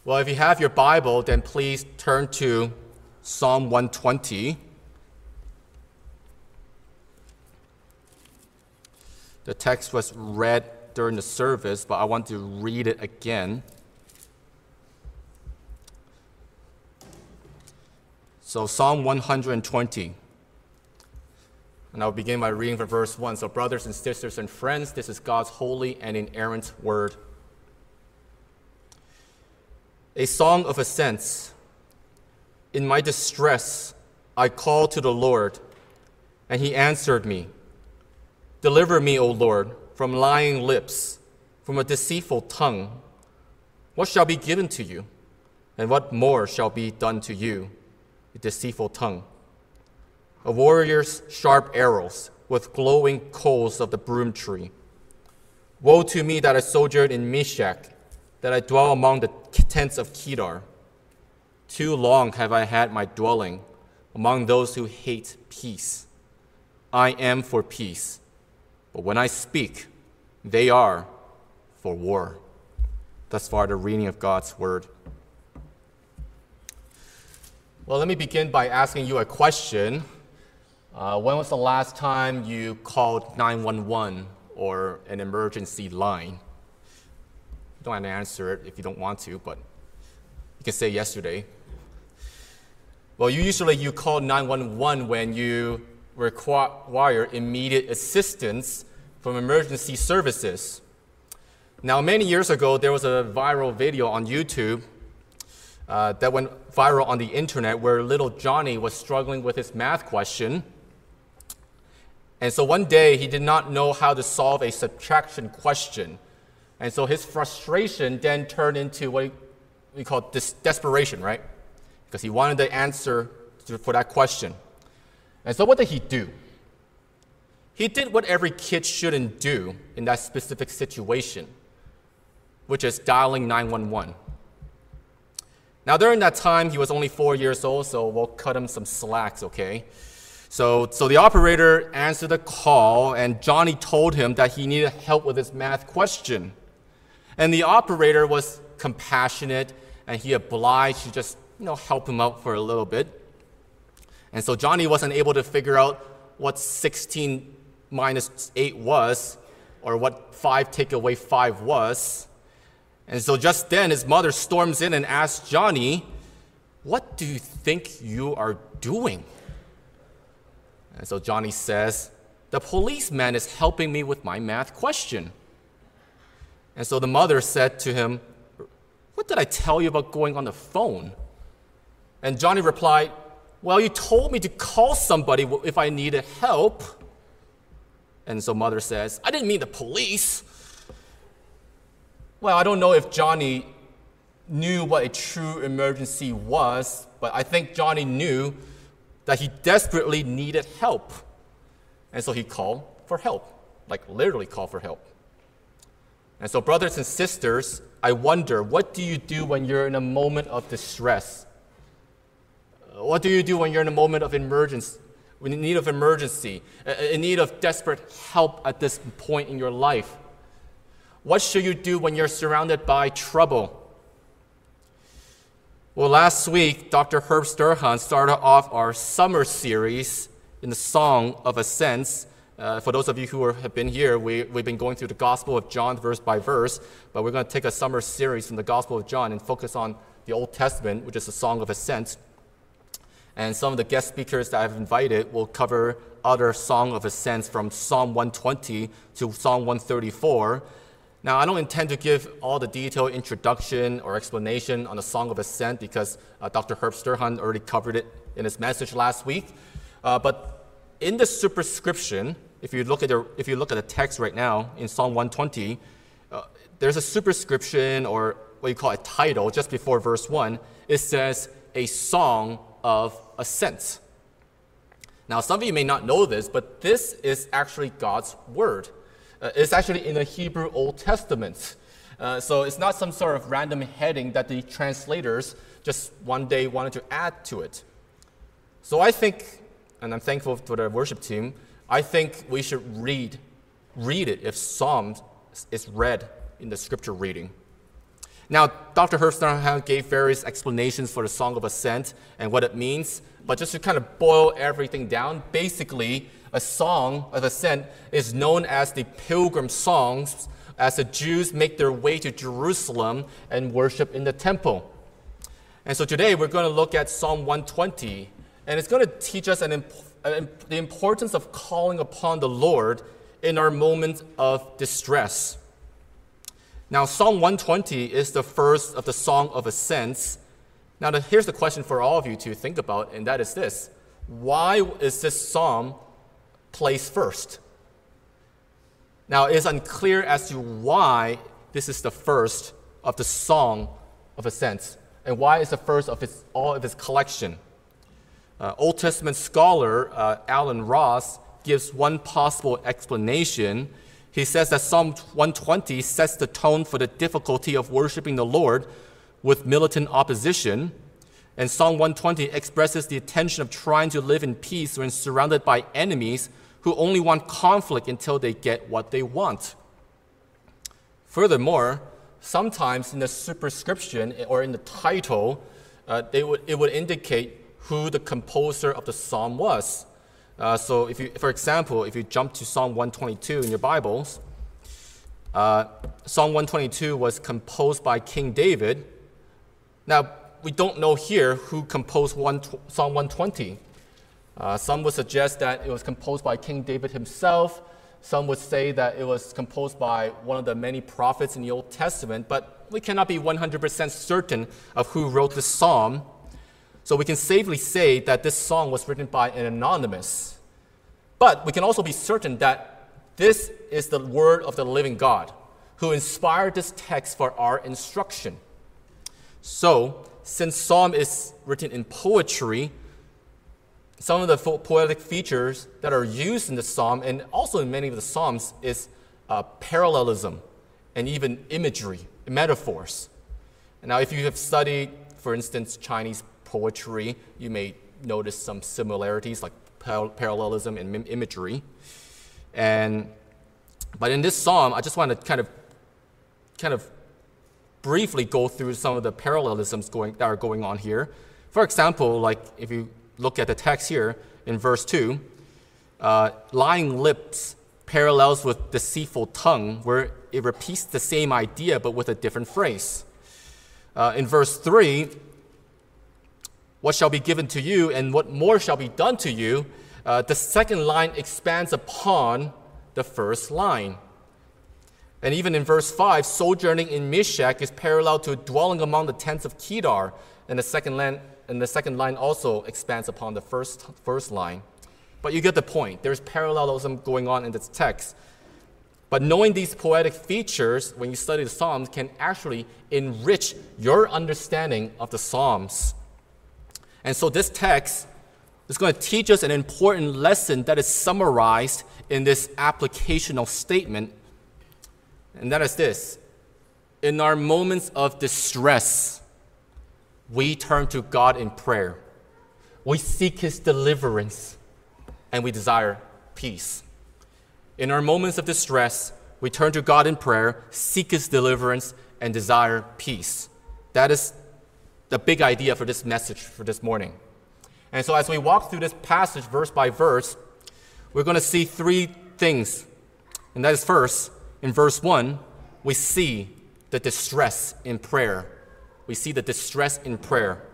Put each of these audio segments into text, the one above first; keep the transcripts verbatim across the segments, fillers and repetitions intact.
Well, if you have your Bible, then please turn to Psalm one twenty. The text was read during the service, but I want to read it again. So Psalm one twenty. And I'll begin by reading from verse one. So brothers and sisters and friends, this is God's holy and inerrant word. A song of ascents. In my distress, I called to the Lord, and he answered me. Deliver me, O Lord, from lying lips, from a deceitful tongue. What shall be given to you, and what more shall be done to you, a deceitful tongue? A warrior's sharp arrows with glowing coals of the broom tree. Woe to me that I sojourn in Meshach, that I dwell among the tents of Kedar. Too long have I had my dwelling among those who hate peace. I am for peace, but when I speak, they are for war. Thus far, the reading of God's word. Well, let me begin by asking you a question. Uh, when was the last time you called nine one one or an emergency line? You don't have to answer it if you don't want to, but you can say yesterday. Well, usually you call nine one one when you require immediate assistance from emergency services. Now, many years ago, there was a viral video on YouTube uh, that went viral on the internet where little Johnny was struggling with his math question. And so one day, he did not know how to solve a subtraction question. And so his frustration then turned into what we call des- desperation, right? Because he wanted the answer to, for that question. And so what did he do? He did what every kid shouldn't do in that specific situation, which is dialing nine one one. Now, during that time, he was only four years old, so we'll cut him some slacks, okay? So, so the operator answered the call, and Johnny told him that he needed help with his math question. And the operator was compassionate, and he obliged to just, you know, help him out for a little bit. And so Johnny wasn't able to figure out what sixteen minus eight was, or what five take away five was. And so just then, his mother storms in and asks Johnny, "What do you think you are doing?" And so Johnny says, "The policeman is helping me with my math question." And so the mother said to him, "What did I tell you about going on the phone?" And Johnny replied, "Well, you told me to call somebody if I needed help." And so mother says, "I didn't mean the police." Well, I don't know if Johnny knew what a true emergency was, but I think Johnny knew that he desperately needed help. And so he called for help, like literally called for help. And so brothers and sisters, I wonder, what do you do when you're in a moment of distress? What do you do when you're in a moment of emergency, in need of emergency, in need of desperate help at this point in your life? What should you do when you're surrounded by trouble? Well, last week, Doctor Herb Sturhan started off our summer series in the Song of Ascents. Uh, for those of you who are, have been here, we, we've been going through the Gospel of John verse by verse, but we're going to take a summer series from the Gospel of John and focus on the Old Testament, which is the Song of Ascents. And some of the guest speakers that I've invited will cover other Song of Ascents from Psalm one twenty to Psalm one thirty-four. Now, I don't intend to give all the detailed introduction or explanation on the Song of Ascent because uh, Doctor Herb Sturhan already covered it in his message last week. Uh, but in the superscription, if you look at the if you look at the text right now in Psalm one twenty, uh, there's a superscription, or what you call a title, just before verse one. It says a song of ascent. Now, some of you may not know this, but this is actually God's word. Uh, it's actually in the Hebrew Old Testament. Uh, so it's not some sort of random heading that the translators just one day wanted to add to it. So I think, and I'm thankful for the worship team, I think we should read, read it if Psalms is read in the scripture reading. Now, Doctor Herfstarhound gave various explanations for the Song of Ascent and what it means, but just to kind of boil everything down, basically, a Song of Ascent is known as the pilgrim songs as the Jews make their way to Jerusalem and worship in the temple. And so today we're going to look at Psalm one twenty, and it's going to teach us an imp- an, the importance of calling upon the Lord in our moments of distress. Now, Psalm one twenty is the first of the Song of Ascents. Now, the, here's the question for all of you to think about, and that is this. Why is this psalm placed first? Now, it is unclear as to why this is the first of the Song of Ascents, and why it's the first of its, all of its collection. Uh, Old Testament scholar uh, Alan Ross gives one possible explanation. He says that Psalm one twenty sets the tone for the difficulty of worshiping the Lord with militant opposition, and Psalm one twenty expresses the intention of trying to live in peace when surrounded by enemies who only want conflict until they get what they want. Furthermore, sometimes in the superscription or in the title, uh, they would, it would indicate who the composer of the psalm was. Uh, so, if you, for example, if you jump to Psalm one twenty-two in your Bibles, uh, Psalm one twenty-two was composed by King David. Now, we don't know here who composed one, Psalm one twenty. Uh, some would suggest that it was composed by King David himself. Some would say that it was composed by one of the many prophets in the Old Testament, but we cannot be one hundred percent certain of who wrote this psalm. So we can safely say that this song was written by an anonymous. But we can also be certain that this is the word of the living God, who inspired this text for our instruction. So, since psalm is written in poetry, some of the poetic features that are used in the psalm, and also in many of the psalms, is uh, parallelism and even imagery, metaphors. And now, if you have studied, for instance, Chinese poetry, you may notice some similarities like par- parallelism and mim- imagery. And but in this psalm, I just want to kind of, kind of briefly go through some of the parallelisms going that are going on here. For example, like if you look at the text here in verse two, uh, lying lips parallels with deceitful tongue, where it repeats the same idea but with a different phrase. Uh, in verse three, what shall be given to you and what more shall be done to you, uh, the second line expands upon the first line. And even in verse five, sojourning in Meshech is parallel to dwelling among the tents of Kedar, and the second line, and the second line also expands upon the first, first line. But you get the point. There's parallelism going on in this text. But knowing these poetic features when you study the Psalms can actually enrich your understanding of the Psalms. And so this text is going to teach us an important lesson that is summarized in this applicational statement, and that is this. In our moments of distress, we turn to God in prayer. We seek His deliverance, and we desire peace. In our moments of distress, we turn to God in prayer, seek His deliverance, and desire peace. That is the big idea for this message for this morning. And so as we walk through this passage verse by verse, we're going to see three things. And that is first, in verse one, we see the distress in prayer. We see the distress in prayer.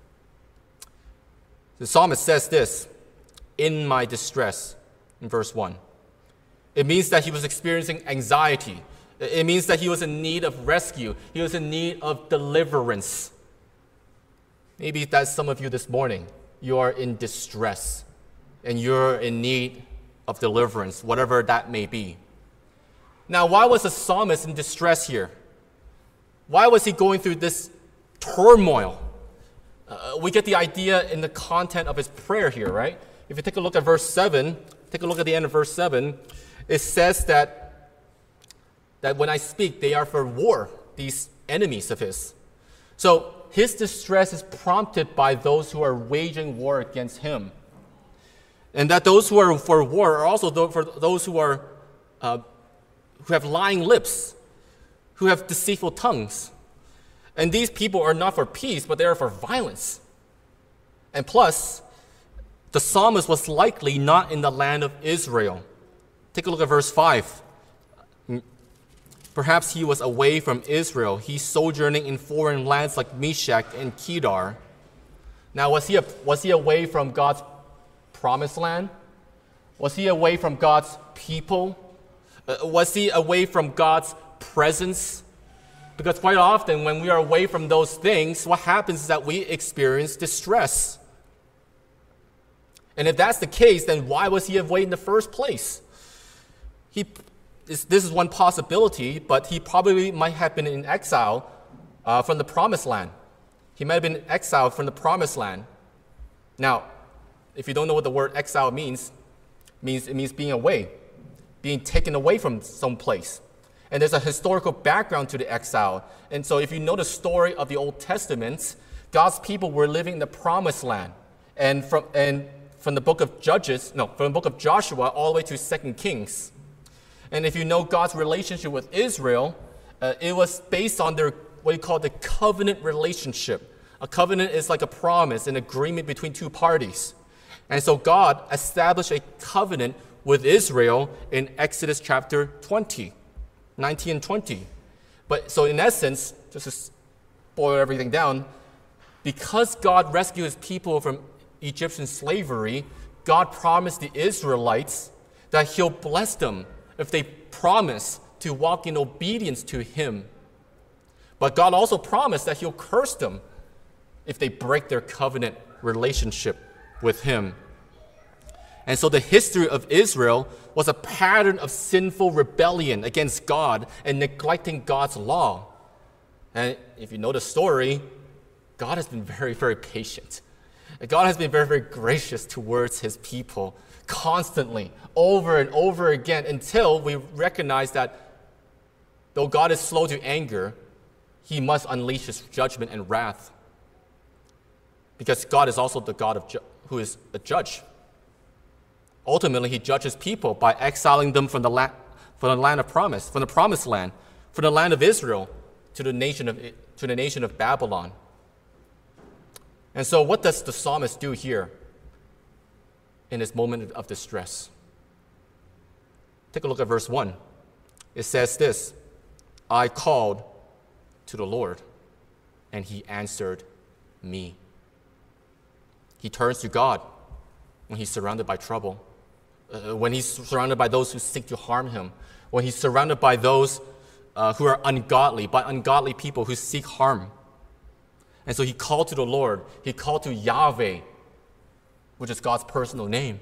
The psalmist says this, in my distress, in verse one. It means that he was experiencing anxiety. It means that he was in need of rescue. He was in need of deliverance. Maybe that's some of you this morning. You are in distress, and you're in need of deliverance, whatever that may be. Now, why was the psalmist in distress here? Why was he going through this turmoil? Uh, we get the idea in the content of his prayer here, right? If you take a look at verse seven, take a look at the end of verse seven, it says that, that when I speak, they are for war, these enemies of his. So his distress is prompted by those who are waging war against him. And that those who are for war are also for those who are uh, who have lying lips, who have deceitful tongues. And these people are not for peace, but they are for violence. And plus, the psalmist was likely not in the land of Israel. Take a look at verse five. Perhaps he was away from Israel. He's sojourning in foreign lands like Meshach and Kedar. Now, was he, was he away from God's promised land? Was he away from God's people? Uh, was he away from God's presence? Because quite often when we are away from those things, what happens is that we experience distress. And if that's the case, then why was he away in the first place? He, this, this is one possibility, but he probably might have been in exile uh, from the promised land. He might have been exiled from the promised land. Now, if you don't know what the word exile means, it means it means being away, being taken away from some place. And there's a historical background to the exile. And so if you know the story of the Old Testament, God's people were living in the promised land. And from, and from the book of Judges, no, from the book of Joshua all the way to Second Kings. And if you know God's relationship with Israel, uh, it was based on their, what you call the covenant relationship. A covenant is like a promise, an agreement between two parties. And so God established a covenant with Israel in Exodus chapter twenty, nineteen and twenty. But so in essence, just to boil everything down, because God rescued his people from Egyptian slavery, God promised the Israelites that he'll bless them if they promise to walk in obedience to him. But God also promised that he'll curse them if they break their covenant relationship with him. And so the history of Israel was a pattern of sinful rebellion against God and neglecting God's law. And if you know the story, God has been very, very patient. God has been very, very gracious towards his people constantly, over and over again, until we recognize that though God is slow to anger, he must unleash his judgment and wrath. Because God is also the God of ju- who is a judge. Ultimately, he judges people by exiling them from the, la- from the land of promise, from the promised land, from the land of Israel to the nation of, to the nation of Babylon. And so what does the psalmist do here in this moment of distress? Take a look at verse one. It says this, I called to the Lord, and he answered me. He turns to God when he's surrounded by trouble, uh, when he's surrounded by those who seek to harm him, when he's surrounded by those uh, who are ungodly, by ungodly people who seek harm. And so he called to the Lord. He called to Yahweh, which is God's personal name.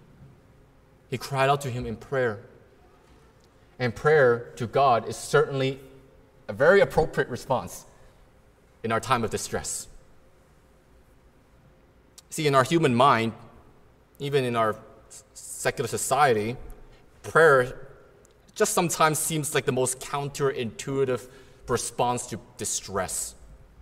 He cried out to him in prayer. And prayer to God is certainly a very appropriate response in our time of distress. See, in our human mind, even in our secular society, prayer just sometimes seems like the most counterintuitive response to distress.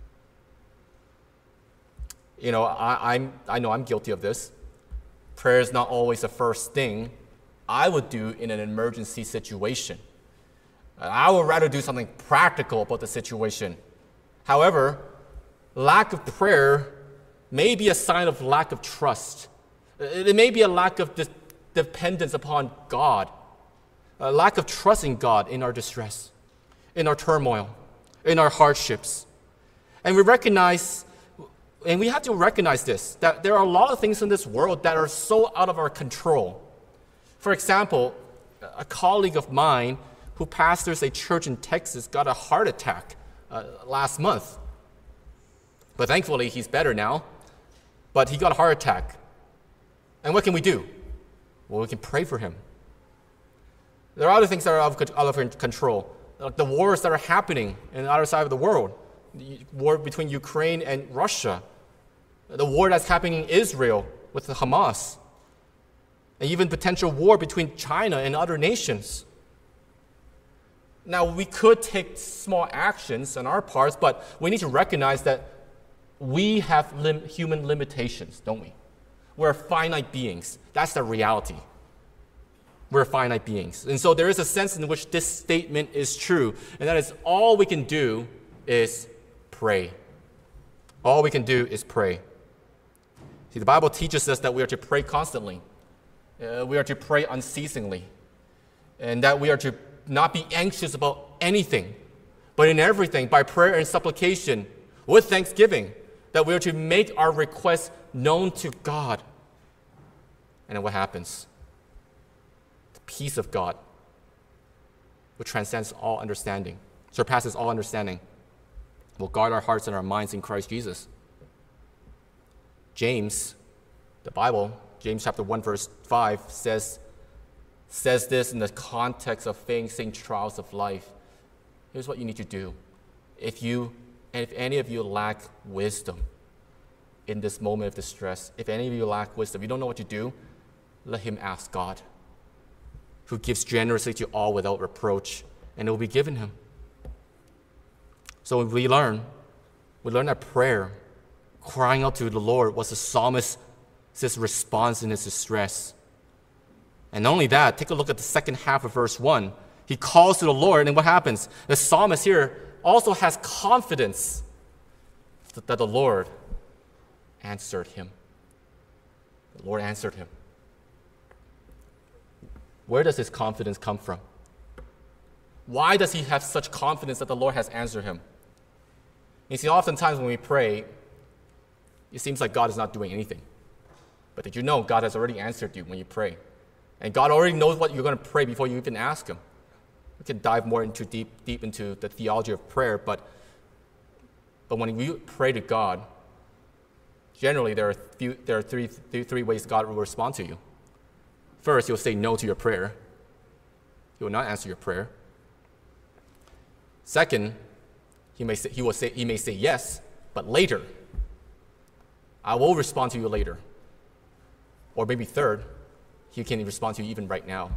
You know, I, I'm, I know I'm guilty of this. Prayer is not always the first thing I would do in an emergency situation. I would rather do something practical about the situation. However, lack of prayer may be a sign of lack of trust. It may be a lack of de- dependence upon God, a lack of trust in God in our distress, in our turmoil, in our hardships. And we recognize, and we have to recognize this, that there are a lot of things in this world that are so out of our control. For example, a colleague of mine who pastors a church in Texas got a heart attack uh, last month. But thankfully, he's better now. But he got a heart attack. And what can we do? Well, we can pray for him. There are other things that are out of, out of control, like the wars that are happening on the other side of the world, the war between Ukraine and Russia, the war that's happening in Israel with the Hamas, and even potential war between China and other nations. Now, we could take small actions on our parts, but we need to recognize that we have lim- human limitations, don't we? We're finite beings. That's the reality. We're finite beings. And so there is a sense in which this statement is true, and that is all we can do is pray. pray. All we can do is pray. See, the Bible teaches us that we are to pray constantly. Uh, we are to pray unceasingly. And that we are to not be anxious about anything, but in everything, by prayer and supplication, with thanksgiving, that we are to make our requests known to God. And then what happens? The peace of God, which transcends all understanding, surpasses all understanding, will guard our hearts and our minds in Christ Jesus. James, the Bible, James chapter one, verse five, says, says this in the context of facing trials of life. Here's what you need to do. If you, and if any of you lack wisdom in this moment of distress, if any of you lack wisdom, you don't know what to do, let him ask God, who gives generously to all without reproach, and it will be given him. So we learn, we learn that prayer, crying out to the Lord, was the psalmist's response in his distress. And not only that, take a look at the second half of verse one. He calls to the Lord, and what happens? The psalmist here also has confidence that the Lord answered him. The Lord answered him. Where does his confidence come from? Why does he have such confidence that the Lord has answered him? You see, oftentimes when we pray, it seems like God is not doing anything. But did you know God has already answered you when you pray? And God already knows what you're going to pray before you even ask him. We can dive more into deep, deep into the theology of prayer, but, but when we pray to God, generally there are, few, there are three, three, three ways God will respond to you. First, he'll say no to your prayer. He will not answer your prayer. Second, he may say, he will say, he may say yes, but later. I will respond to you later. Or maybe third, he can respond to you even right now.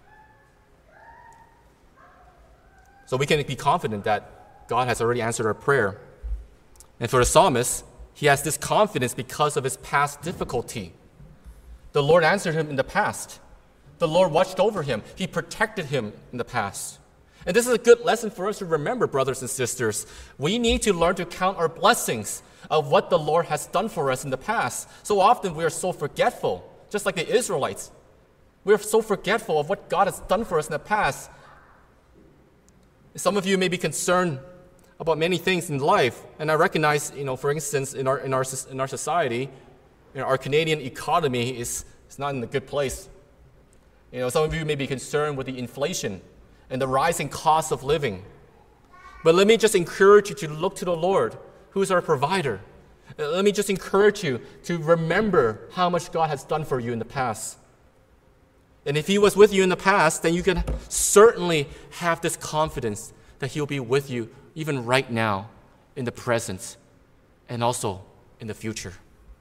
So we can be confident that God has already answered our prayer. And for the psalmist, he has this confidence because of his past difficulty. The Lord answered him in the past. The Lord watched over him. He protected him in the past. And this is a good lesson for us to remember, brothers and sisters. We need to learn to count our blessings of what the Lord has done for us in the past. So often we are so forgetful, just like the Israelites. We are so forgetful of what God has done for us in the past. Some of you may be concerned about many things in life, and I recognize, you know, for instance, in our in our in our society, you know, our Canadian economy is, is not in a good place. You know, some of you may be concerned with the inflation and the rising cost of living. But let me just encourage you to look to the Lord, who is our provider. Let me just encourage you to remember how much God has done for you in the past. And if he was with you in the past, then you can certainly have this confidence that he'll be with you even right now, in the present, and also in the future.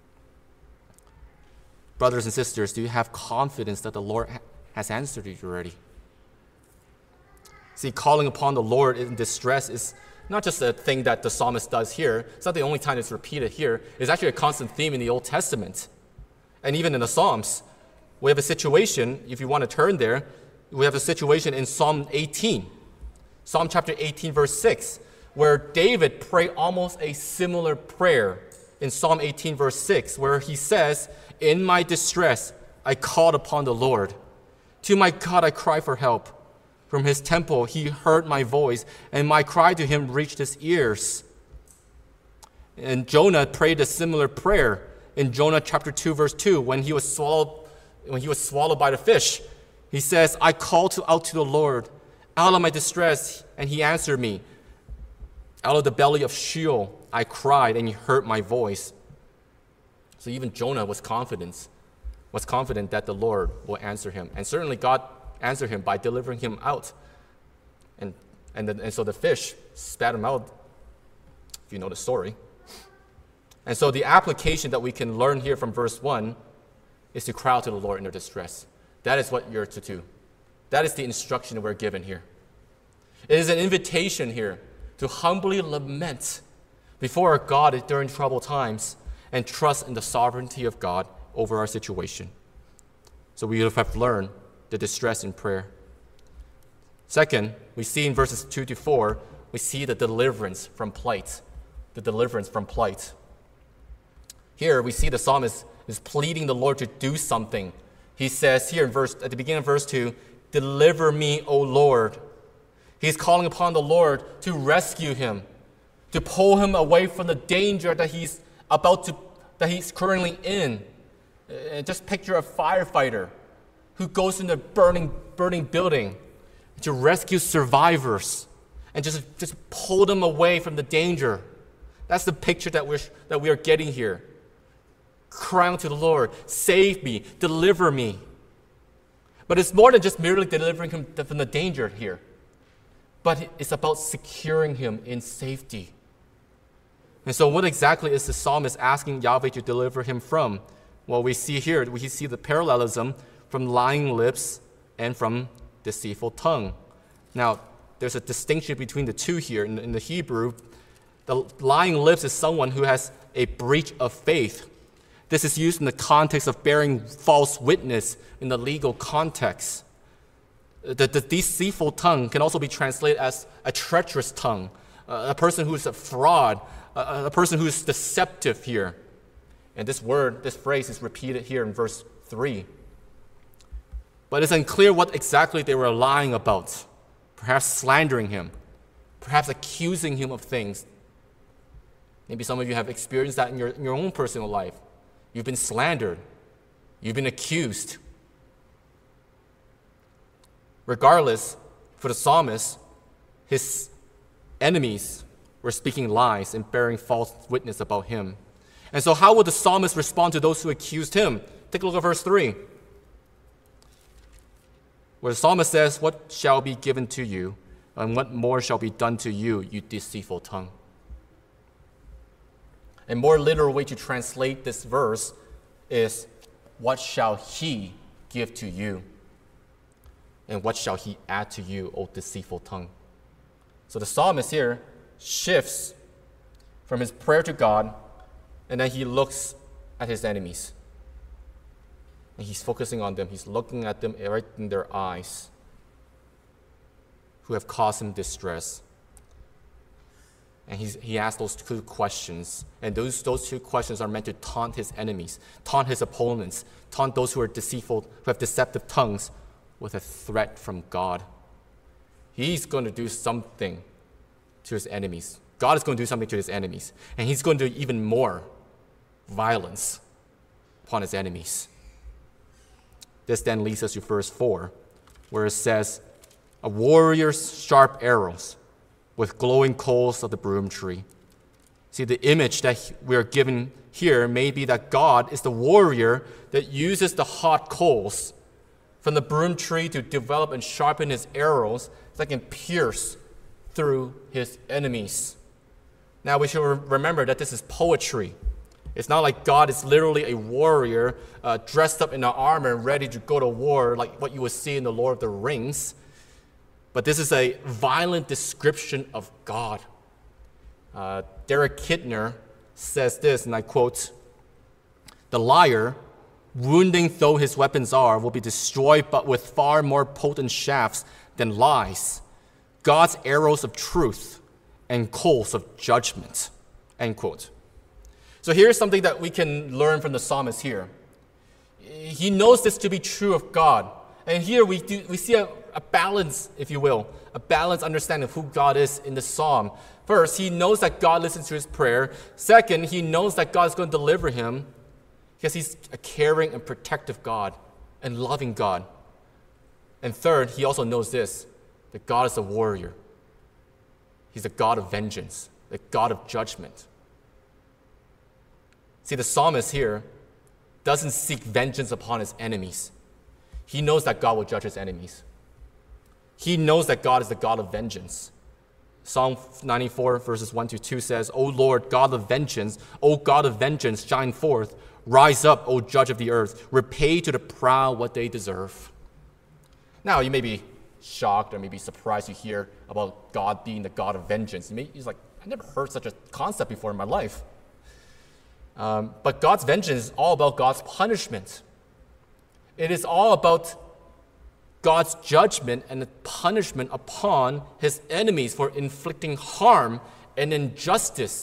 Brothers and sisters, do you have confidence that the Lord has answered you already? See, calling upon the Lord in distress is not just a thing that the psalmist does here. It's not the only time it's repeated here. It's actually a constant theme in the Old Testament. And even in the Psalms, we have a situation, if you want to turn there, we have a situation in Psalm eighteen. Psalm chapter eighteen, verse six, where David prayed almost a similar prayer in Psalm eighteen, verse six, where he says, "In my distress, I called upon the Lord. To my God, I cry for help. From his temple, he heard my voice, and my cry to him reached his ears." And Jonah prayed a similar prayer in Jonah chapter two, verse two, when he was swallowed, when he was swallowed by the fish. He says, "I called to, out to the Lord out of my distress, and he answered me. Out of the belly of Sheol, I cried, and he heard my voice." So even Jonah was confident, was confident that the Lord will answer him. And certainly God answered him by delivering him out. And, and, the, and so the fish spat him out, if you know the story. And so the application that we can learn here from verse one is to cry out to the Lord in their distress. That is what you're to do. That is the instruction that we're given here. It is an invitation here to humbly lament before our God during troubled times and trust in the sovereignty of God over our situation. So we have learned the distress in prayer. Second, we see in verses two to four, we see the deliverance from plight. the deliverance from plight. Here we see the psalmist is pleading the Lord to do something. He says here in verse, at the beginning of verse two, "Deliver me, O Lord." He's calling upon the Lord to rescue him, to pull him away from the danger that he's about to, that he's currently in. Uh, just picture a firefighter who goes into a burning, burning building to rescue survivors and just, just pull them away from the danger. That's the picture that we're, that we are getting here. Crying to the Lord, "Save me, deliver me." But it's more than just merely delivering him from the danger here. But it's about securing him in safety. And so what exactly is the psalmist asking Yahweh to deliver him from? Well, we see here, we see the parallelism from lying lips and from deceitful tongue. Now, there's a distinction between the two here. In, in the Hebrew, the lying lips is someone who has a breach of faith. This is used in the context of bearing false witness in the legal context. The, the deceitful tongue can also be translated as a treacherous tongue, uh, a person who is a fraud, uh, a person who is deceptive here. And this word, this phrase is repeated here in verse three. But it's unclear what exactly they were lying about. Perhaps slandering him, perhaps accusing him of things. Maybe some of you have experienced that in your, in your own personal life. You've been slandered. You've been accused. Regardless, for the psalmist, his enemies were speaking lies and bearing false witness about him. And so how would the psalmist respond to those who accused him? Take a look at verse three. Where the psalmist says, "What shall be given to you, and what more shall be done to you, you deceitful tongue?" A more literal way to translate this verse is, "What shall he give to you? And what shall he add to you, O deceitful tongue?" So the psalmist here shifts from his prayer to God, and then he looks at his enemies. And he's focusing on them. He's looking at them right in their eyes, who have caused him distress. And he's, he asks those two questions. And those, those two questions are meant to taunt his enemies, taunt his opponents, taunt those who are deceitful, who have deceptive tongues, with a threat from God. He's going to do something to his enemies. God is going to do something to his enemies. And he's going to do even more violence upon his enemies. This then leads us to verse four, where it says, "A warrior's sharp arrows with glowing coals of the broom tree." See, the image that we are given here may be that God is the warrior that uses the hot coals from the broom tree to develop and sharpen his arrows that can pierce through his enemies. Now, we should remember that this is poetry. It's not like God is literally a warrior uh, dressed up in an armor and ready to go to war like what you would see in the Lord of the Rings. But this is a violent description of God. Uh, Derek Kidner says this, and I quote, "The liar, wounding though his weapons are, will be destroyed but with far more potent shafts than lies, God's arrows of truth and coals of judgment." End quote. So here's something that we can learn from the psalmist here. He knows this to be true of God. And here we, do, we see a, a balance, if you will, a balanced understanding of who God is in the psalm. First, he knows that God listens to his prayer. Second, he knows that God is going to deliver him because he's a caring and protective God and loving God. And third, he also knows this, that God is a warrior. He's a God of vengeance, the God of judgment. See, the psalmist here doesn't seek vengeance upon his enemies. He knows that God will judge his enemies. He knows that God is the God of vengeance. Psalm ninety-four, verses one to two says, "O Lord, God of vengeance, O God of vengeance, shine forth. Rise up, O judge of the earth. Repay to the proud what they deserve." Now, you may be shocked or maybe surprised to hear about God being the God of vengeance. He's like, I never heard such a concept before in my life. Um, but God's vengeance is all about God's punishment. It is all about God's judgment and the punishment upon his enemies for inflicting harm and injustice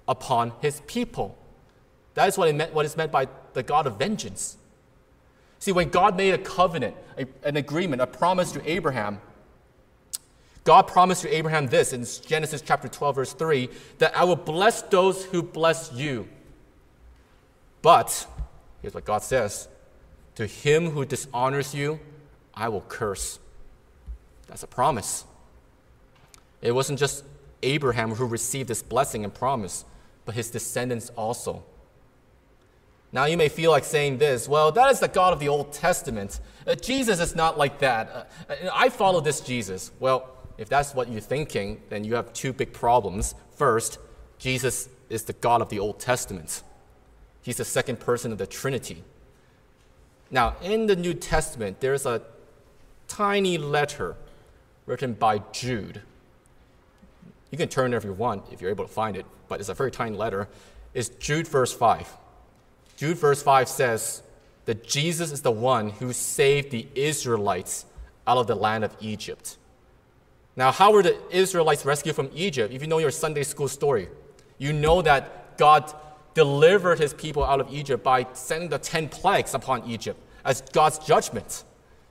upon his people. That is what, it meant, what is meant by the God of vengeance. See, when God made a covenant, a, an agreement, a promise to Abraham, God promised to Abraham this in Genesis chapter twelve, verse three, that I will bless those who bless you. But, here's what God says, to him who dishonors you, I will curse. That's a promise. It wasn't just Abraham who received this blessing and promise, but his descendants also. Now you may feel like saying this, well, that is the God of the Old Testament. Uh, Jesus is not like that. Uh, I follow this Jesus. Well, if that's what you're thinking, then you have two big problems. First, Jesus is the God of the Old Testament. He's the second person of the Trinity. Now, in the New Testament, there's a tiny letter written by Jude. You can turn there if you want, if you're able to find it, but it's a very tiny letter. It's Jude verse five. Jude verse five says that Jesus is the one who saved the Israelites out of the land of Egypt. Now, how were the Israelites rescued from Egypt? If you know your Sunday school story, you know that God delivered his people out of Egypt by sending the ten plagues upon Egypt as God's judgment.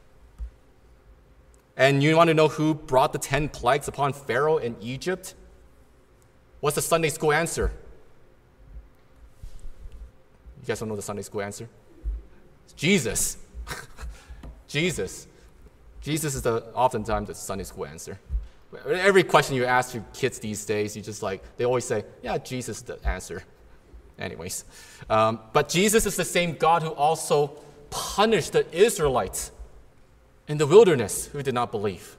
And you want to know who brought the ten plagues upon Pharaoh in Egypt? What's the Sunday school answer? You guys don't know the Sunday school answer? It's Jesus. Jesus. Jesus is the oftentimes the Sunday school answer. Every question you ask your kids these days, you just like, they always say, yeah, Jesus is the answer. Anyways. Um, but Jesus is the same God who also punished the Israelites in the wilderness who did not believe.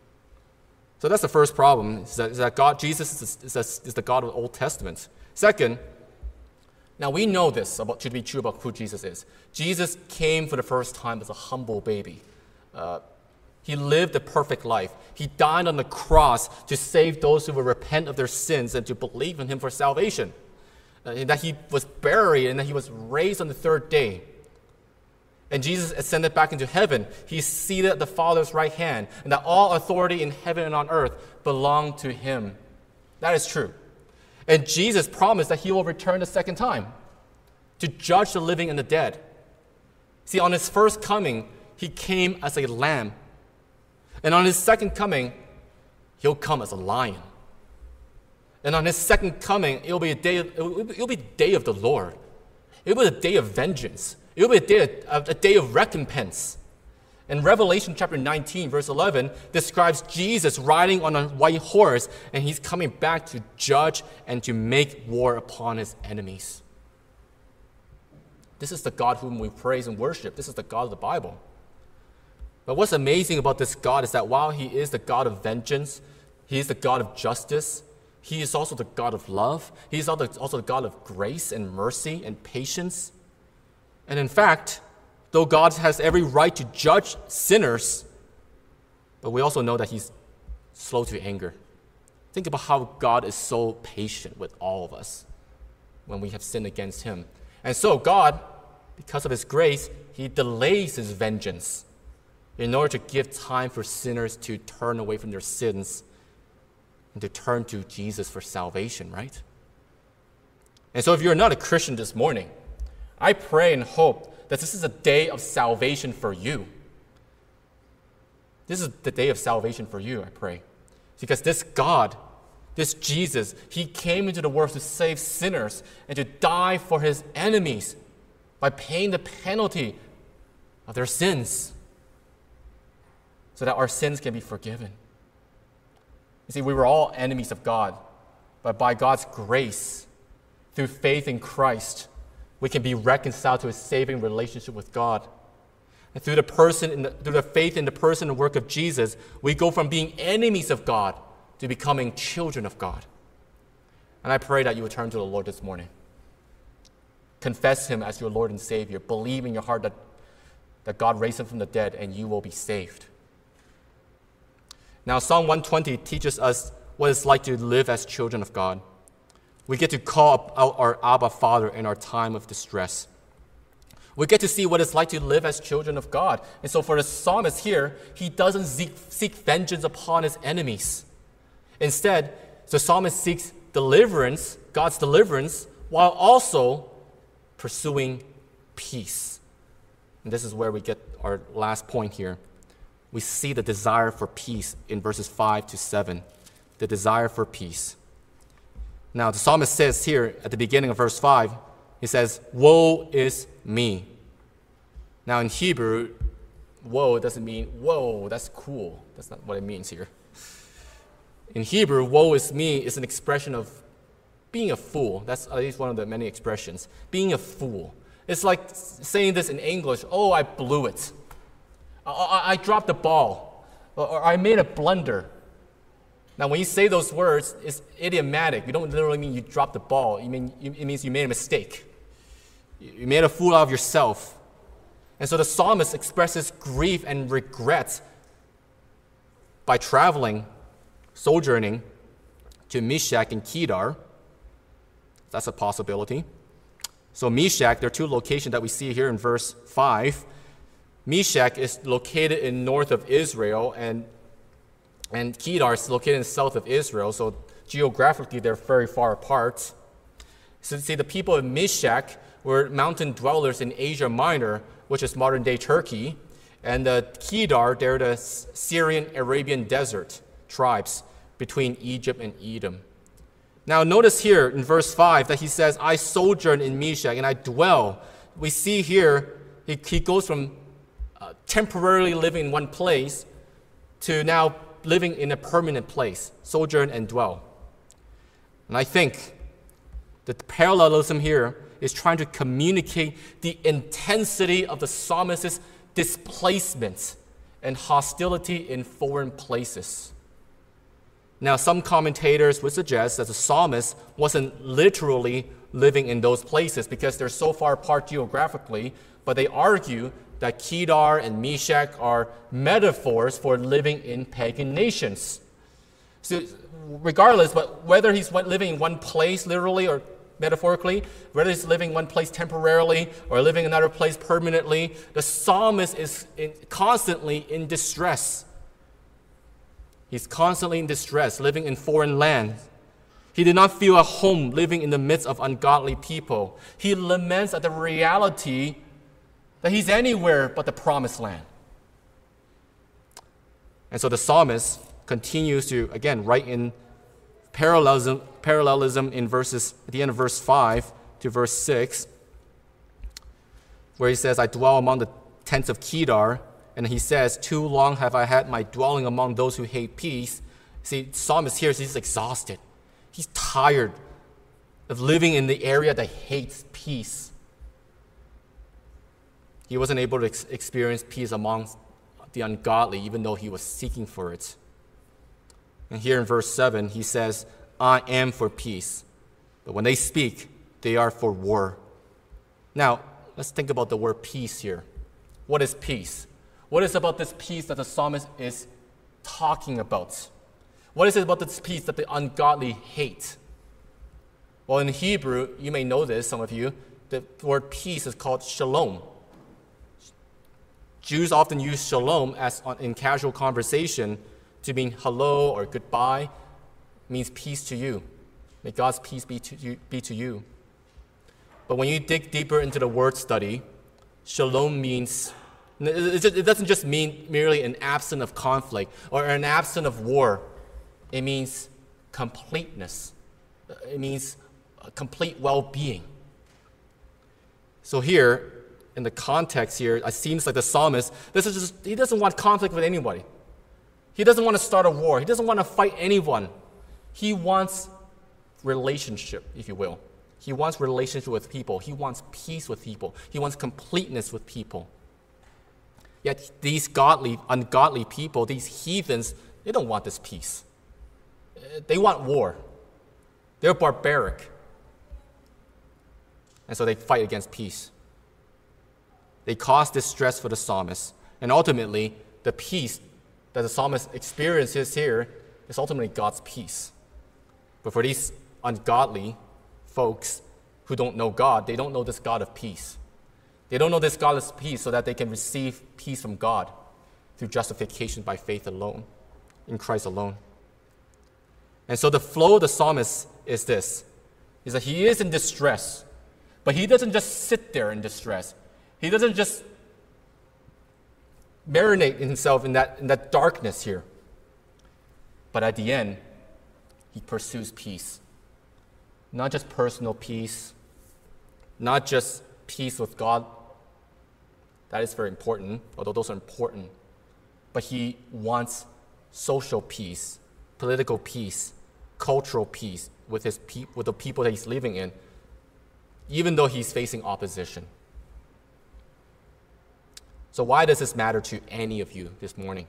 So that's the first problem, is that, is that God, Jesus is, is, is the God of the Old Testament. Second, now we know this about, to be true about who Jesus is. Jesus came for the first time as a humble baby. Uh, he lived a perfect life. He died on the cross to save those who would repent of their sins and to believe in him for salvation. Uh, that he was buried and that he was raised on the third day. And Jesus ascended back into heaven. He's seated at the Father's right hand, and that all authority in heaven and on earth belong to him. That is true. And Jesus promised that he will return the second time to judge the living and the dead. See, on his first coming, he came as a lamb. And on his second coming, he'll come as a lion. And on his second coming, it'll be a day of, it'll be the day of the Lord. It'll be a day of vengeance. It'll be a day of, a day of recompense. And Revelation chapter nineteen, verse eleven, describes Jesus riding on a white horse, and he's coming back to judge and to make war upon his enemies. This is the God whom we praise and worship. This is the God of the Bible. But what's amazing about this God is that while he is the God of vengeance, he is the God of justice, he is also the God of love, he is also the God of grace and mercy and patience. And in fact, though God has every right to judge sinners, but we also know that he's slow to anger. Think about how God is so patient with all of us when we have sinned against him. And so God, because of his grace, he delays his vengeance in order to give time for sinners to turn away from their sins and to turn to Jesus for salvation, right? And so if you're not a Christian this morning, I pray and hope that this is a day of salvation for you. This is the day of salvation for you, I pray. Because this God, this Jesus, he came into the world to save sinners and to die for his enemies by paying the penalty of their sins so that our sins can be forgiven. You see, we were all enemies of God, but by God's grace, through faith in Christ, we can be reconciled to a saving relationship with God. And through the person, in the, through the faith in the person and work of Jesus, we go from being enemies of God to becoming children of God. And I pray that you would turn to the Lord this morning. Confess him as your Lord and Savior. Believe in your heart that, that God raised him from the dead, and you will be saved. Now, Psalm one twenty teaches us what it's like to live as children of God. We get to call out our Abba Father in our time of distress. We get to see what it's like to live as children of God. And so for the psalmist here, he doesn't seek, seek vengeance upon his enemies. Instead, the psalmist seeks deliverance, God's deliverance while also pursuing peace. And this is where we get our last point here. We see the desire for peace in verses five to seven. The desire for peace. Now, the psalmist says here at the beginning of verse five, he says, "Woe is me." Now, in Hebrew, woe doesn't mean, whoa, that's cool. That's not what it means here. In Hebrew, woe is me is an expression of being a fool. That's at least one of the many expressions. Being a fool. It's like saying this in English, oh, I blew it. I, I, I dropped the ball. Or, or I made a blunder. Now, when you say those words, it's idiomatic. You don't literally mean you dropped the ball. You mean, you, it means you made a mistake. You made a fool out of yourself. And so the psalmist expresses grief and regret by traveling, sojourning to Meshach and Kedar. That's a possibility. So Meshach, there are two locations that we see here in verse five. Meshach is located in north of Israel, and, and Kedar is located in south of Israel. So geographically, they're very far apart. So see, the people of Meshach were mountain dwellers in Asia Minor, which is modern-day Turkey. And the Kedar, they're the Syrian Arabian desert tribes between Egypt and Edom. Now notice here in verse five that he says, I sojourn in Meshach and I dwell. We see here he, he goes from uh, temporarily living in one place to now living in a permanent place, sojourn and dwell. And I think the parallelism here is trying to communicate the intensity of the psalmist's displacement and hostility in foreign places. Now, some commentators would suggest that the psalmist wasn't literally living in those places because they're so far apart geographically, but they argue that Kedar and Meshach are metaphors for living in pagan nations. So, regardless, but whether he's living in one place literally or metaphorically, whether he's living in one place temporarily or living in another place permanently, the psalmist is in, constantly in distress. He's constantly in distress, living in foreign lands. He did not feel at home living in the midst of ungodly people. He laments at the reality that he's anywhere but the promised land. And so the psalmist continues to, again, write in parallelism, parallelism in verses, at the end of verse five to verse six, where he says, I dwell among the tents of Kedar. And he says, too long have I had my dwelling among those who hate peace. See, psalmist here, he's exhausted. He's tired of living in the area that hates peace. He wasn't able to ex- experience peace among the ungodly, even though he was seeking for it. And here in verse seven, he says, I am for peace. But when they speak, they are for war. Now, let's think about the word peace here. What is peace? What is it about this peace that the psalmist is talking about? What is it about this peace that the ungodly hate? Well, in Hebrew, you may know this, some of you, the word peace is called shalom. Jews often use shalom as in casual conversation to mean hello or goodbye. It means peace to you. May God's peace be to you. Be to you. But when you dig deeper into the word study, shalom means it doesn't just mean merely an absence of conflict or an absence of war. It means completeness. It means complete well-being. So here, in the context here, it seems like the psalmist, this is just, he doesn't want conflict with anybody. He doesn't want to start a war. He doesn't want to fight anyone. He wants relationship, if you will. He wants relationship with people. He wants peace with people. He wants completeness with people. Yet these godly, ungodly people, these heathens, they don't want this peace. They want war. They're barbaric. And so they fight against peace. They cause distress for the psalmist. And ultimately, the peace that the psalmist experiences here is ultimately God's peace. But for these ungodly folks who don't know God, they don't know this God of peace. They don't know this God of peace so that they can receive peace from God through justification by faith alone, in Christ alone. And so the flow of the psalmist is this. is that he is in distress, but he doesn't just sit there in distress. He doesn't just marinate himself in that, in that darkness here. But at the end, he pursues peace. Not just personal peace, not just peace with God. That is very important, although those are important. But he wants social peace, political peace, cultural peace with, his pe- with the people that he's living in, even though he's facing opposition. So why does this matter to any of you this morning?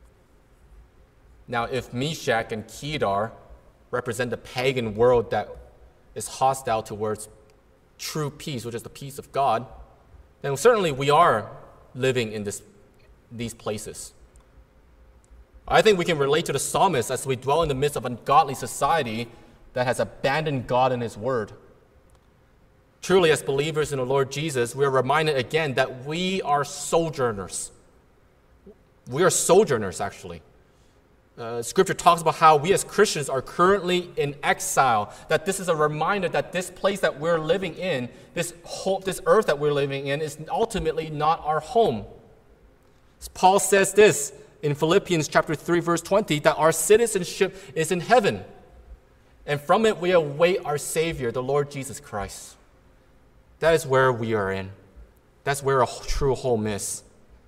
Now, if Meshach and Kedar represent the pagan world that is hostile towards true peace, which is the peace of God, then certainly we are living in this, these places. I think we can relate to the psalmist as we dwell in the midst of an ungodly society that has abandoned God and His Word. Truly, as believers in the Lord Jesus, we are reminded again that we are sojourners. We are sojourners, actually. Uh, scripture talks about how we as Christians are currently in exile, that this is a reminder that this place that we're living in, this, whole, this earth that we're living in, is ultimately not our home. Paul says this in Philippians chapter three, verse twenty, that our citizenship is in heaven, and from it we await our Savior, the Lord Jesus Christ. That is where we are in. That's where a true home is.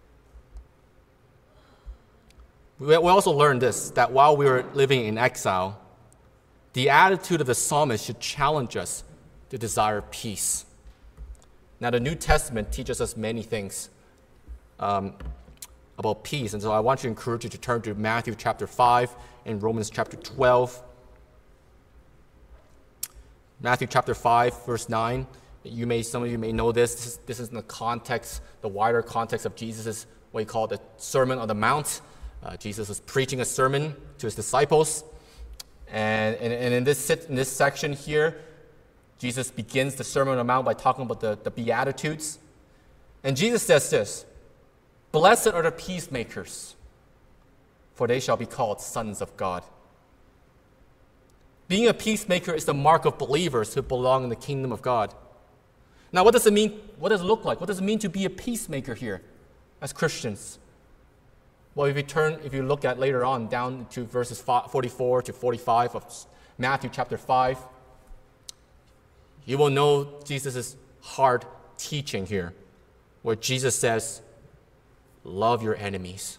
We also learned this, that while we were living in exile, the attitude of the psalmist should challenge us to desire peace. Now, the New Testament teaches us many things um, about peace, and so I want to encourage you to turn to Matthew chapter five and Romans chapter twelve. Matthew chapter five, verse nine. You may, some of you may know this. This is, this is in the context, the wider context of Jesus' what he called the Sermon on the Mount. Uh, Jesus was preaching a sermon to his disciples. And, and, and in, this, in this section here, Jesus begins the Sermon on the Mount by talking about the, the Beatitudes. And Jesus says this, "Blessed are the peacemakers, for they shall be called sons of God." Being a peacemaker is the mark of believers who belong in the kingdom of God. Now, what does it mean? What does it look like? What does it mean to be a peacemaker here as Christians? Well, if you turn, if you look at later on down to verses forty-four to forty-five of Matthew chapter five, you will know Jesus' hard teaching here, where Jesus says, "Love your enemies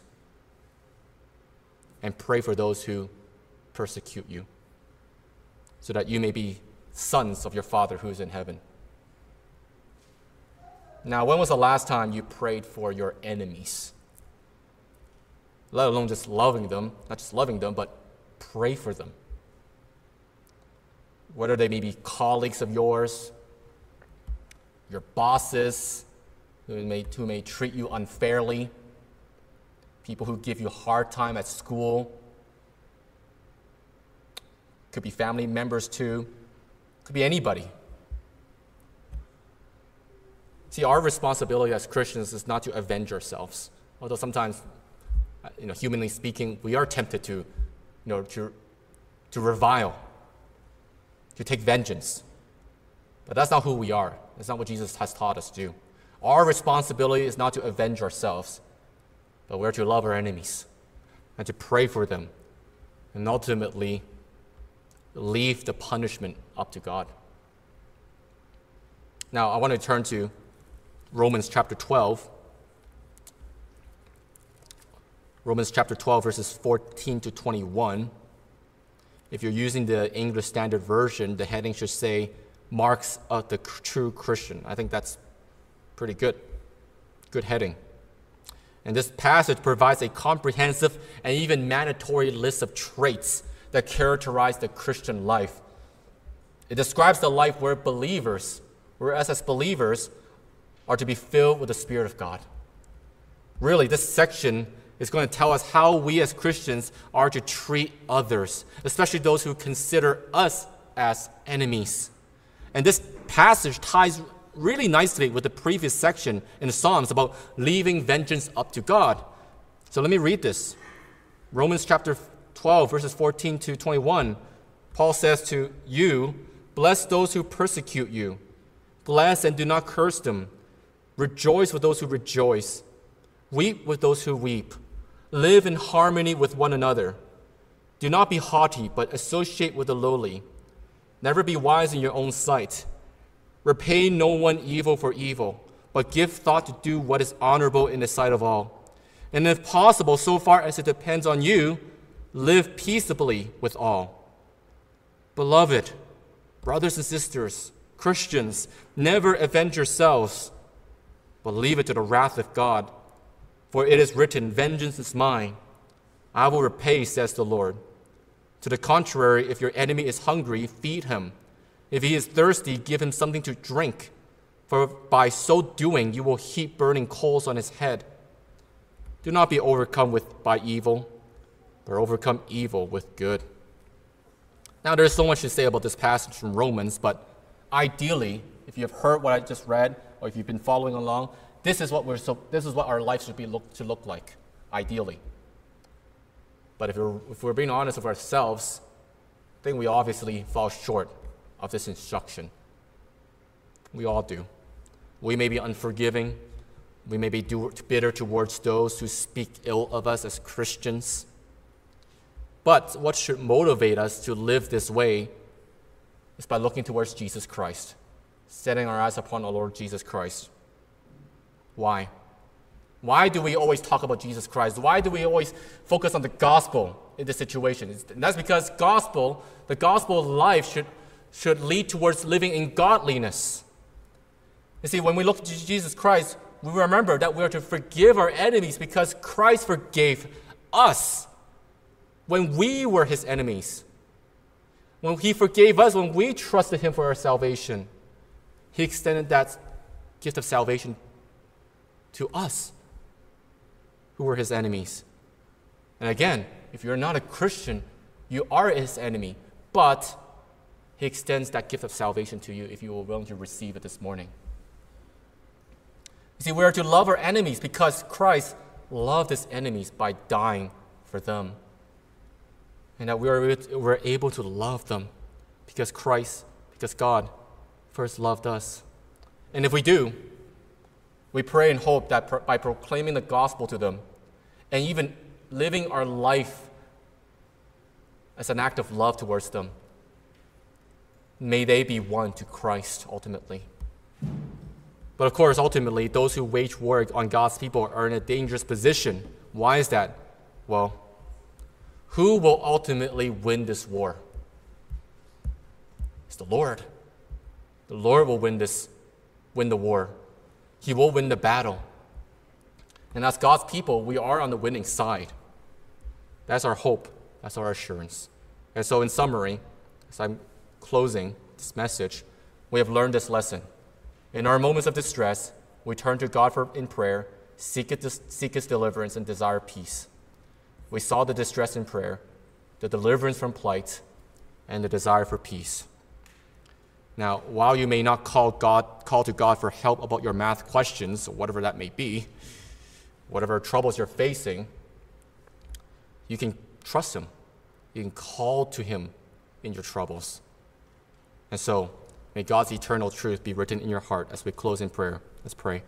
and pray for those who persecute you, so that you may be sons of your Father who is in heaven." Now, when was the last time you prayed for your enemies? Let alone just loving them, not just loving them, but pray for them. Whether they may be colleagues of yours, your bosses who may, who may treat you unfairly, people who give you a hard time at school, could be family members too, could be anybody. See, our responsibility as Christians is not to avenge ourselves, although sometimes, you know, humanly speaking, we are tempted to, you know, to, to revile, to take vengeance. But that's not who we are. That's not what Jesus has taught us to do. Our responsibility is not to avenge ourselves, but we're to love our enemies and to pray for them, and ultimately leave the punishment up to God. Now, I want to turn to Romans chapter twelve. Romans chapter twelve, verses fourteen to twenty-one. If you're using the English Standard Version, the heading should say, "Marks of the True Christian." I think that's pretty good. Good heading. And this passage provides a comprehensive and even mandatory list of traits that characterize the Christian life. It describes the life where believers, whereas as believers, are to be filled with the Spirit of God. Really, this section is going to tell us how we as Christians are to treat others, especially those who consider us as enemies. And this passage ties really nicely with the previous section in the Psalms about leaving vengeance up to God. So let me read this. Romans chapter twelve, verses fourteen to twenty-one. Paul says to you, Bless those who persecute you. Bless and do not curse them. Rejoice with those who rejoice. Weep with those who weep. Live in harmony with one another. Do not be haughty, but associate with the lowly. Never be wise in your own sight. Repay no one evil for evil, but give thought to do what is honorable in the sight of all. And if possible, so far as it depends on you, live peaceably with all. Beloved, brothers and sisters, Christians, never avenge yourselves, but leave it to the wrath of God. For it is written, vengeance is mine. I will repay, says the Lord. To the contrary, if your enemy is hungry, feed him. If he is thirsty, give him something to drink. For by so doing, you will heap burning coals on his head. Do not be overcome with by evil, but overcome evil with good. Now, there's so much to say about this passage from Romans, but ideally, if you have heard what I just read, or if you've been following along, this is what we're so. This is what our life should be look to look like, ideally. But if we're if we're being honest with ourselves, I think we obviously fall short of this instruction. We all do. We may be unforgiving. We may be bitter towards those who speak ill of us as Christians. But what should motivate us to live this way is by looking towards Jesus Christ, setting our eyes upon our Lord Jesus Christ. Why? Why do we always talk about Jesus Christ? Why do we always focus on the gospel in this situation? And that's because gospel, the gospel life should, should lead towards living in godliness. You see, when we look to Jesus Christ, we remember that we are to forgive our enemies because Christ forgave us when we were his enemies. When he forgave us, when we trusted him for our salvation, he extended that gift of salvation to us who were his enemies. And again, if you're not a Christian, you are his enemy, but he extends that gift of salvation to you if you are willing to receive it this morning. You see, we are to love our enemies because Christ loved his enemies by dying for them. And that we are we're able to love them because Christ, because God first loved us. And if we do, we pray and hope that pro- by proclaiming the gospel to them and even living our life as an act of love towards them, may they be won to Christ ultimately. But of course, ultimately, those who wage war on God's people are in a dangerous position. Why is that? Well, who will ultimately win this war? It's the Lord. The Lord will win this, win the war. He will win the battle. And as God's people, we are on the winning side. That's our hope. That's our assurance. And so in summary, as I'm closing this message, we have learned this lesson. In our moments of distress, we turn to God for, in prayer, seek, it, seek his deliverance, and desire peace. We saw the distress in prayer, the deliverance from plight, and the desire for peace. Now, while you may not call God, call to God for help about your math questions, or whatever that may be, whatever troubles you're facing, you can trust him. You can call to him in your troubles. And so, may God's eternal truth be written in your heart as we close in prayer. Let's pray.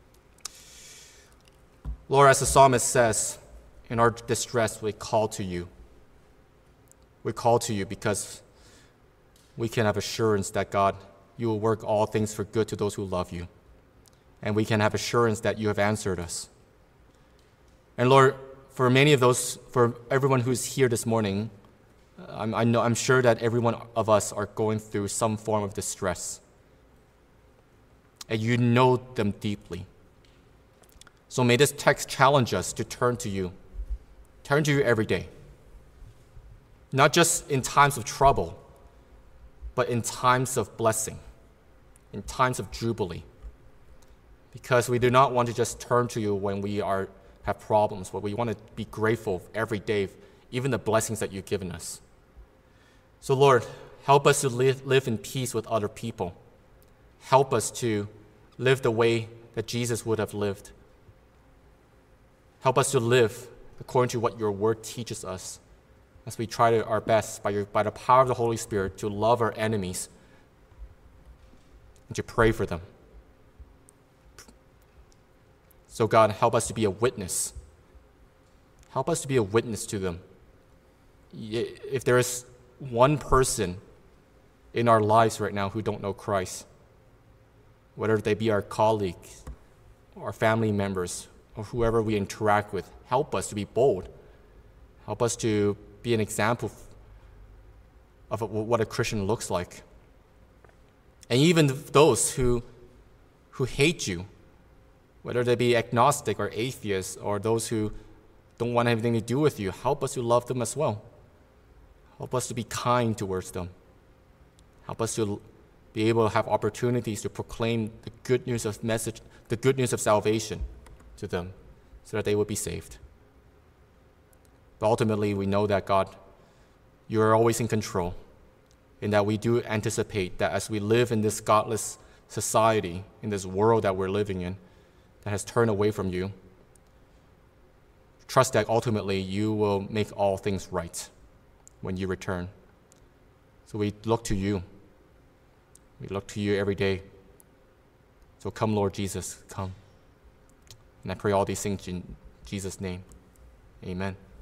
Lord, as the psalmist says, in our distress, we call to you. We call to you because we can have assurance that, God, you will work all things for good to those who love you. And we can have assurance that you have answered us. And Lord, for many of those, for everyone who's here this morning, I'm, I know, I'm sure that every one of us are going through some form of distress. And you know them deeply. So may this text challenge us to turn to you. Turn to you every day. Not just in times of trouble, but in times of blessing, in times of jubilee. Because we do not want to just turn to you when we are have problems, but we want to be grateful every day, even the blessings that you've given us. So Lord, help us to live, live in peace with other people. Help us to live the way that Jesus would have lived. Help us to live according to what your word teaches us as we try to our best by, your, by the power of the Holy Spirit to love our enemies, and to pray for them. So God, help us to be a witness. Help us to be a witness to them. If there is one person in our lives right now who don't know Christ, whether they be our colleagues, our family members, or whoever we interact with, help us to be bold. Help us to be an example of what a Christian looks like. And even those who, who hate you, whether they be agnostic or atheists, or those who don't want anything to do with you, help us to love them as well. Help us to be kind towards them. Help us to be able to have opportunities to proclaim the good news of message, the good news of salvation to them, so that they will be saved. But ultimately, we know that God, you are always in control, and that we do anticipate that as we live in this godless society, in this world that we're living in, that has turned away from you, trust that ultimately you will make all things right when you return. So we look to you. We look to you every day. So come, Lord Jesus, come. And I pray all these things in Jesus' name. Amen.